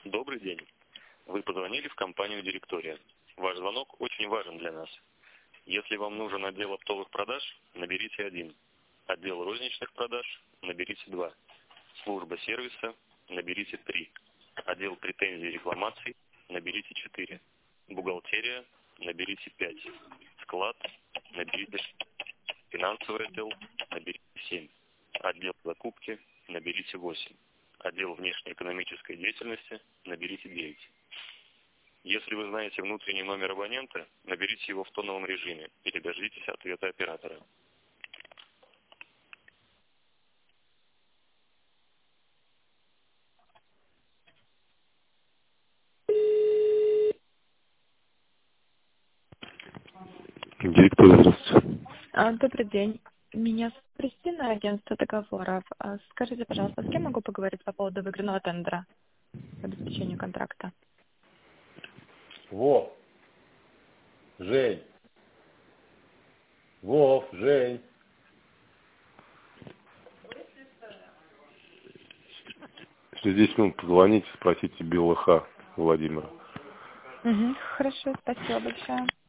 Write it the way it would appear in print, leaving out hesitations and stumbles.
Добрый день. Вы позвонили в компанию «Директория». Ваш звонок очень важен для нас. Если вам нужен отдел оптовых продаж, наберите 1. Отдел розничных продаж, наберите 2. Служба сервиса, наберите 3. Отдел претензий и рекламаций, наберите 4. Бухгалтерия, наберите 5. Склад, наберите 6. Финансовый отдел, наберите 7. Отдел закупки, наберите 8. Отдел внешнеэкономической деятельности, наберите 9. Если вы знаете внутренний номер абонента, наберите его в тоновом режиме или дождитесь ответа оператора. Директор, здравствуйте. Добрый день. Меня зовут Кристина, агентство договоров. Скажите, пожалуйста, с кем могу поговорить по поводу выигранного тендера по обеспечению контракта? Вов, Жень. Вов, Жень. Через 10 минут позвоните, спросите БЛХ Владимира. Хорошо, спасибо большое.